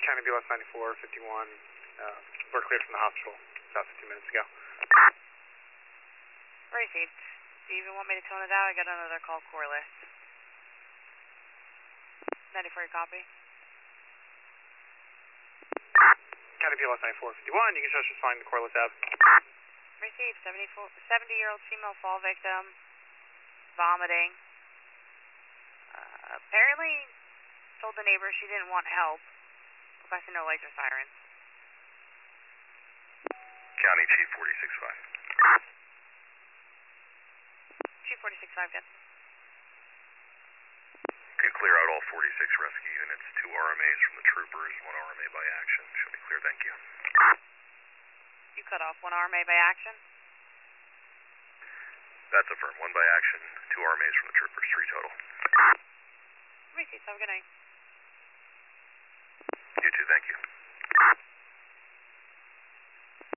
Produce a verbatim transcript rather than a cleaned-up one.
County B L S ninety-four fifty-one, uh, we're cleared from the hospital about fifteen minutes ago. Received. Do you even want me to tone it out? I got another call coreless. ninety-four, copy. County B L S ninety-four fifty-one, you can show us just fine the coreless app. Received. seventy-year-old female fall victim, vomiting. Uh, apparently told the neighbor she didn't want help. Requesting no lights or sirens. County Chief forty-six five. Chief forty-six five, good. Can clear out all forty-six rescue units, two R M As from the troopers, one R M A by action. Should be clear, thank you. You cut off one R M A by action? That's affirmed. One by action, two R M As from the troopers, three total. Received. Have a good night.